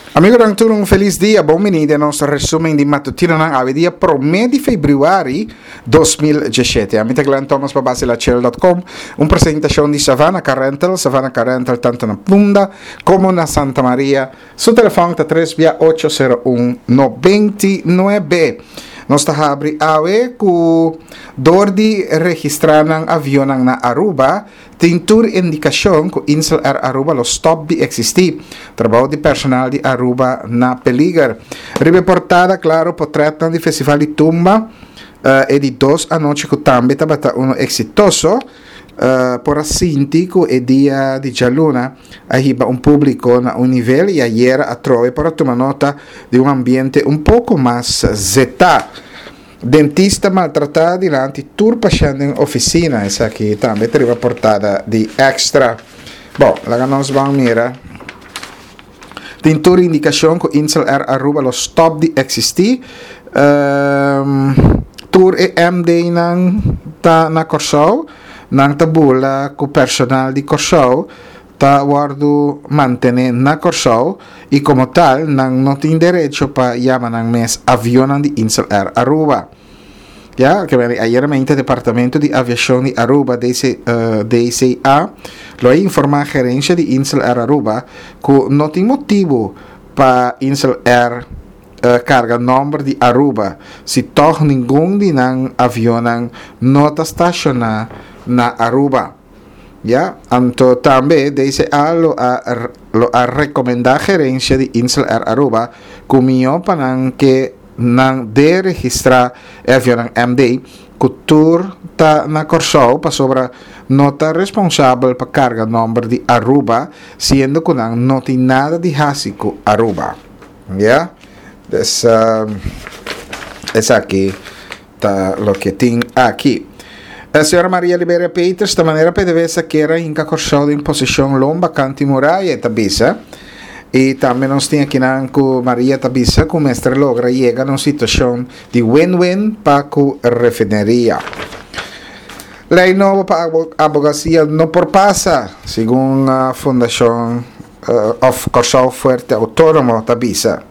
Amigo, dan un feliz dia, benvenuti al nostro resumen di mattutino ng dia prome di februari 2017. Amite Glenn Thomas pa base la Cielo.com, un presentazione di Savannah Carental tanto na Plunda come na Santa Maria, su telefono 3-801-99. Nosta habri awe ku dordi registrar ng avion ng na Aruba, tintur indikasyon ku Insel Air Aruba lo stop di existi. Trabaho di personal di Aruba na peligar. Riportada claro portretto di festival di Tumba e di dos anoche ku tambe tabata uno exitoso. Por assinti ku e dia di Gialluna ahiba un pubblico na un livello e ayer a trove per una nota di un ambiente un poco más zeta. Dentista maltrattata dinanzi tour passando in officina, essa aqui também teve portada di extra. Bom, la non sbang mira. Tintura indicazione con Insel Air Aruba lo stop di existi. Tour e MD na Corsou. Nang tabula ku personal di Corsou ta guardo mantener na Corsou y como tal nang no tiene derecho pa llaman ang mes avionan di Insel Air Aruba. Ya, que ayer mente Departamento di Aviación di Aruba DCA lo informa gerencia di Insel Air Aruba ku no tiene motivo pa Insel Air carga nombre di Aruba si toch ningun di nang avionan nota staciona na Aruba. Ya, anto tambe DCA lo a recomendar gerencia di Insel Air Aruba kumio panang ke nang de registra avion MD kutur ta na Corsou pa sobra nota responsable pa carga nombre di Aruba siendo kunang noti nada di hasiku Aruba. Ya, es aquí ta lo que ting aquí. La signora Maria Liberia Peters, esta manera PDVSA que era in Corsou in posición lomba canti muralla tabisa. Y también nos tiene aquí con Maria Tabisa, con mestre logra llega a una situación de win-win para cu refinería. La nueva abogacía no por pasa, según la Fundación of Corsou Fuerte Autónomo Tabisa.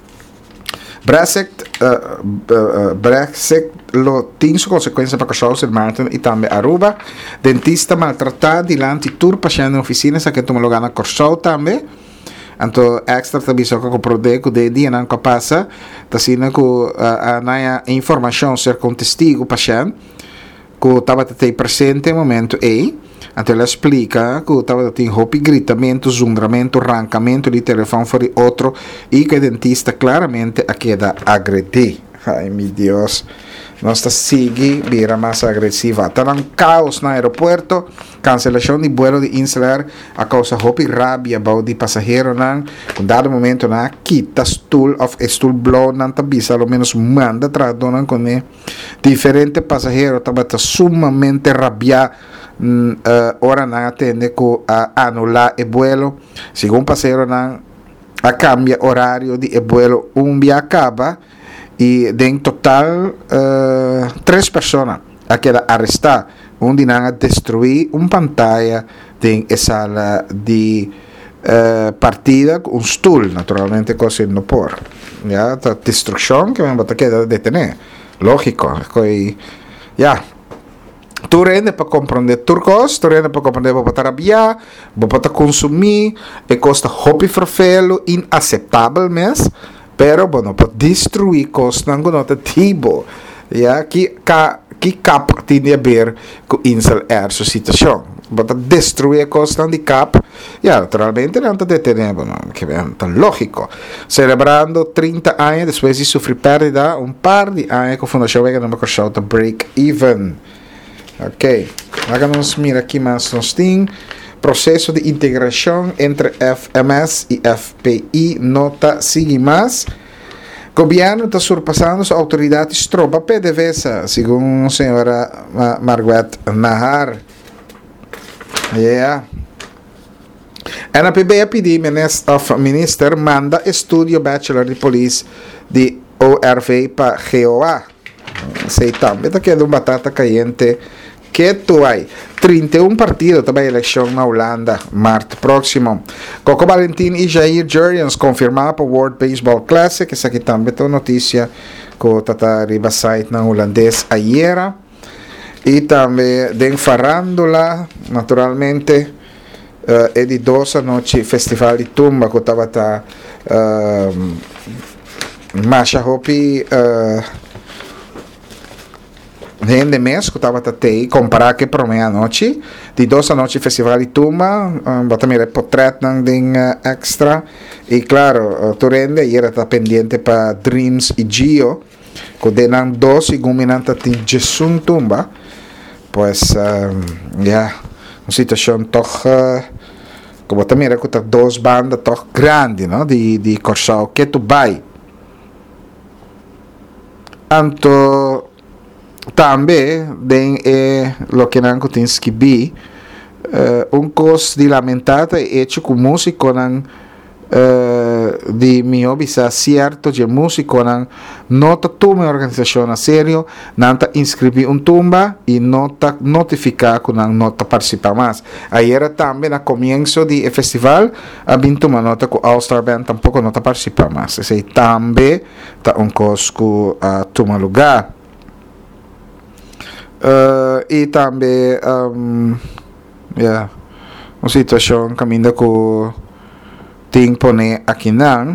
Brexit lo tiene su consecuencia para Corsou, St. Martin y también Aruba. Dentista maltratado delante tour pasando en oficinas a que tú me lo gana Corsou también. Anto extra tabi so ko prode ko de dia nan ko pasa tasina ko anaya informação ser com testigo pasien ko tava te presente momento anto ela explica ko tava te hopi gritamento zungramento arrancamento di telefone fuori outro e que dentista claramente a queda agredi. Ai meu Deus, nossa sigue vira mais agressiva. Tá um caos no aeroporto, cancelação de vuelo de Insel Air a causa hopi rabia about de passageiro nan, com dado momento na quita stool blow nan tabisa, ao menos manda tradonan com diferente passageiro tava sumamente rabia ora nan atende ko anular e vuelo, segundo passageiro nan a cambia horário de vuelo via acaba. Y en total 3 personas a quedar arrestadas, onde han destruido una pantalla de sala de partida con un stool, naturalmente cosa no por. Ya, la destrucción que me va a quedar detener. Lógico, ya. Tu rende para comprender turcos, tu rende para comprender para terapia, para consumir, e costa hobby vervelo, inaceptável mes. Pero bueno, para destruir costa não nota tipo, ya que cap tinha a ver com Insel Air sua situação. Para destruir costa de cap, ya naturalmente não está detenido, que é tão lógico. Celebrando 30 anos depois de sofrer perda, par de anos com a Fundação Vega no Corsou to break even. Ok, vamos mirar aqui mais nos tem. Processo de integração entre FMS e FPI nota sigue mais. Governo está surpassando as autoridades tropa PDVSA, segundo a senhora Margaret Nahar. Yeah. NPB PD Minister manda estudio Bachelor de Police de ORV para GOA. Sei também, está quedando batata caliente que tu hay 31 partidos também eleição na Holanda, março próximo. Coco Valentim e Jair Jurriens confirmaram para o World Baseball Classic. Essa aqui também é notícia que está arriba site na holandês ayer. E também den farándola, naturalmente, é de 12 noite Festival de Tumba, que estava Masha Hopi rende mês que estava aí comparar que para meia-noite de 12 noite Festival de Tumba bota mira portrait nang ding extra e claro tu rende e era pendente para Dreams e Gio que denan 12 guminanta tin Jesun Tumba pues uma situação toch como também era que duas bandas toch grande no de Corsao que tu vai anto também tem o que não tens que ver coisa de lamentada é hecho com músico não de mio bisa certo de músico não toma a organização a sério não ta inscrevi tumba e não ta notificar que não ta participar mais aí era também no começo do festival a bintu uma nota que All Star Band tampouco não ta participar mais esse também ta coisa que toma lugar e também uma situação caminho com tem que pôr aqui não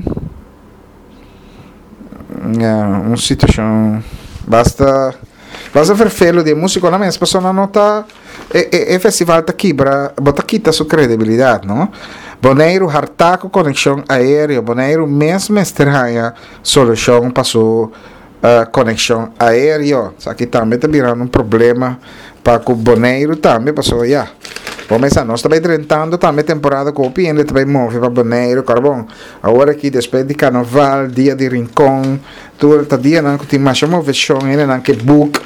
uma situação basta ver feio de música na mesma pessoa não está festival está aqui para botar quita sua credibilidade não Boneiro hartaco conexão aérea Boneiro mesmo estranha solução passou conexão aérea aqui também está virando problema para o Boneiro também passou começa nós também tentando também temporada com o PN também move para Boneiro carbão agora aqui depois de carnaval dia de rincón tudo dia não tem mais uma versão ainda não que book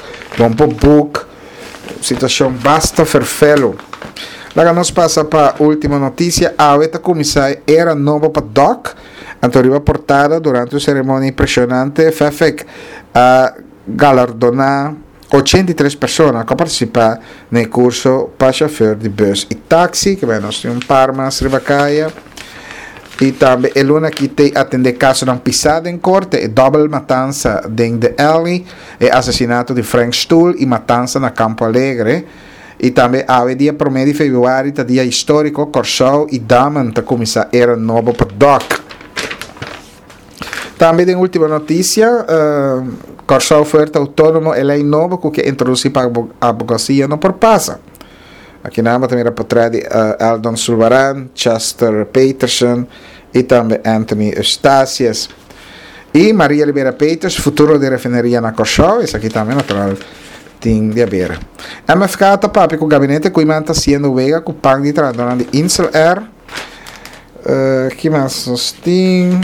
situação basta ferfelo lá nós passa para a última notícia a outra comissão era novo para Doc anterior portada durante a cerimônia impressionante FEFEC a galardonar 83 pessoas que participaram no curso para chofer de bus e táxi, que vai nós temos Parma, Srivacaia, e também é luna que tem atender caso de pisada em corte, e double matança dentro de Alley, e assassinato de Frank Stuhl e matança na Campo Alegre, e também a dia 1 de fevereiro, dia histórico, Corsao e Daman, que começar era novo para Doc. Também tem última notícia, Corsao oferta autônomo é lei nova que introduzir para a advocacia não por passa. Aqui na também era para de Aldon Sulvaran, Chester Peterson e também Anthony Eustasias. E Maria Libera Peters, futuro de refineria na Corsao, isso aqui também natural tem de haver. MFK está papi com o gabinete que está sendo vega com o PAN de trabalho de Insel Air. Que mais nós tem?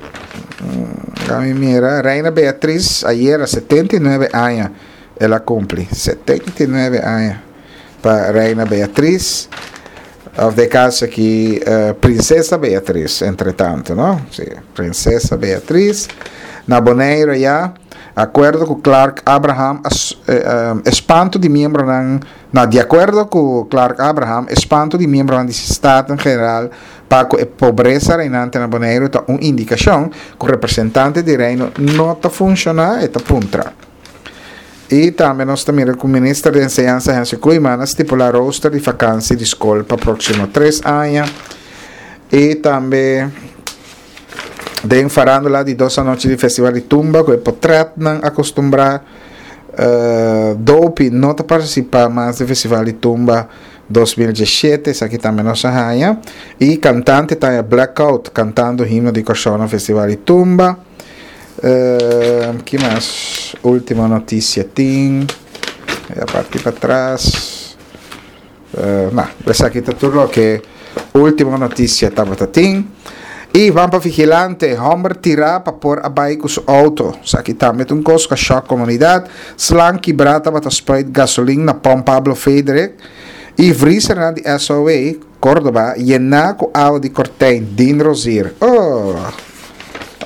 Mira, Reina Beatriz, ayer 79 anos, ela cumpre 79 anos para Reina Beatriz, de caso aqui, Princesa Beatriz, entretanto, não? Sim, Princesa Beatriz, na Boneiro já, acordo com Clark Abraham, espanto de membro de acordo com Clark Abraham, espanto de membro do Estado em geral, para a pobreza reinante na Boneiro está uma indicação que o representante de reino não está funcionando e está puntra. E também nós também com o ministro de Enseñanza Hansi Kuimana estipular roster de vacância de escola para próximo 3 anos. E também den farándola de 2 noites de festival de tumba que potrat não acostumbrar dope não está participar mais do festival de tumba 2017, essa aqui também nossa rainha, e cantante está Blackout, cantando o hino de Corsao no Festival de Tumba. Que mais? Última notícia tem, a parte para trás, não, essa aqui está tudo que última notícia estava tem. E vamos para vigilante, homem tirar para pôr a bike com o auto. Isso aqui também tem um coisa que choca a comunidade, slang quebrada para spray gasolina na Pão Pablo Frederick. E vrisa na de SOA, Córdoba, llena com água de cortem, din Rosir.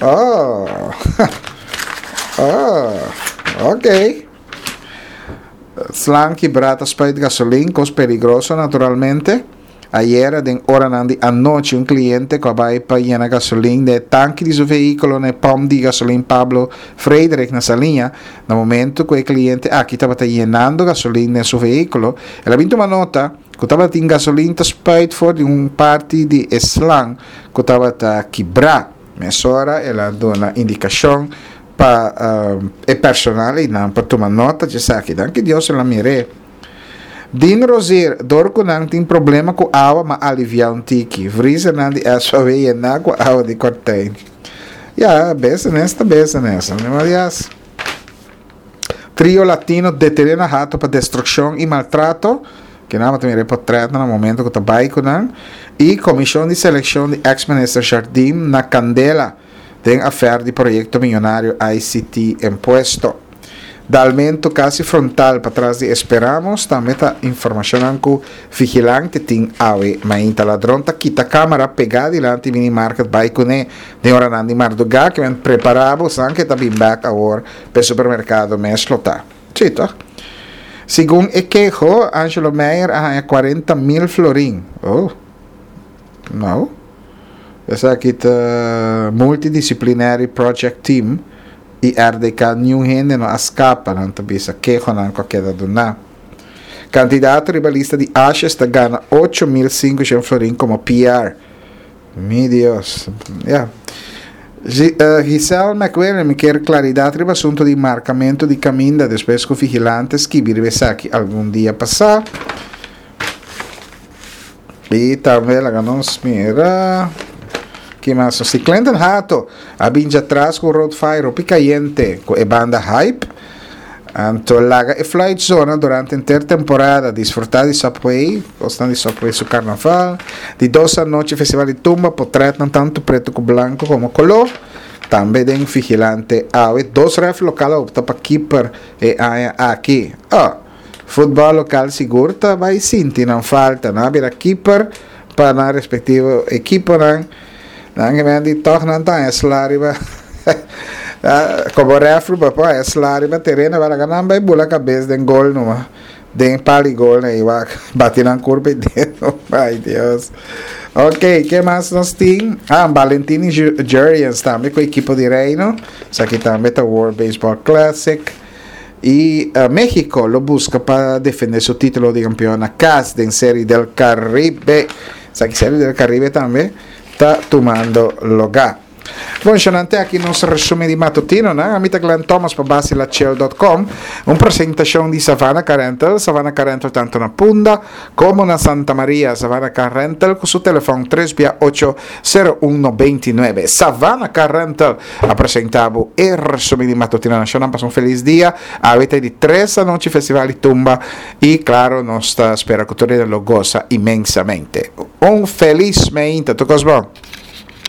Ok. Slang quebrata spuit gasolina, cos peligroso naturalmente. Ayer, den hora a noche, un cliente que va para llenar gasolina de tanque de su vehículo, ne pom de gasolina Pablo Frederick na salinha. No momento que o cliente aqui estava llenando gasolina em seu veículo, ele viu uma nota que estava em gasolina spuit for de parte de slang que estava quebrar. Nessa hora, ela deu uma indicação para o personal e não para tomar nota, disse aqui, que Deus ela mire. Din Rosier, dorco não tem problema com água, mas aliviar um tique. Vrisa não é só ver na com água de corteio. Besa nessa. Aliás, trio latino detém a rato para destruição e maltrato, que não também reportado no momento que está baixo, e comissão de seleção de ex-ministro Jardim na Candela, tem affair de projeto milionário ICT imposto. Dalmento quase frontal para trás de esperamos, também está informação que o vigilante tem awe, mas a ladrão está quita a câmera pegada diante do mini market baixo, de hora não de marduga, que vem preparado, sangue que está bem back agora para o supermercado mesmo tá. Cito. Segundo o queijo, Angelo Meyer é 40 mil florin. Oh, não. Essa aqui está Multidisciplinary Project Team. E RDK New Hende não escapa, não tabisa queijo não qualquer do na. Candidato rivalista de Ashes está ganha 8.500 florin como PR. Meu Deus. Giselle McWilliam quer claridade sobre o assunto de marcamento de caminho depois que os vigilantes que viram aqui algum dia passar. E também ela nos mira. Que mais? Si Clinton Hato, a binja atrás com o Road Fire, o Picayente, com a banda Hype. Então, laga e flight zona durante a intertemporada, desfrutar de Subway, gostando de Subway su carnaval, de 2 a noite festival de tumba, portretam tanto preto como branco como color. Também tem vigilante, 2 ref local opta para keeper e aqui. Futebol local seguro, vai sim, não falta, não vira keeper para a respectiva equipe, Nange men di toch nan ta eslari ba como refro ba eslari ba terreno ba ganan ba bula cabeça den gol numa den pali gol né iwa batinan curva dentro ai Deus. Ok, que mais nós tem? Valentini Jurians também com a equipe de Reino. Isso aqui também tá World Baseball Classic. E México lo busca para defender seu título de campeão na CAS da Série del Caribe. Isso aqui Série del Caribe também está tomando lugar. Bom, Xanante, aqui nosso resumo de matutino, né? A mita Glenn Thomas para basilachel.com, uma apresentação de Savannah Car Rental tanto na Punda como na Santa Maria. Savannah Car Rental com seu telefone 368-0129. Savannah Car Rental apresentava o resumo de matutino nacional. Passa feliz dia. Avete di 3 a noite festival de tumba e, claro, nostra spera cultura lo goza imensamente. Feliz mente, tudo bom?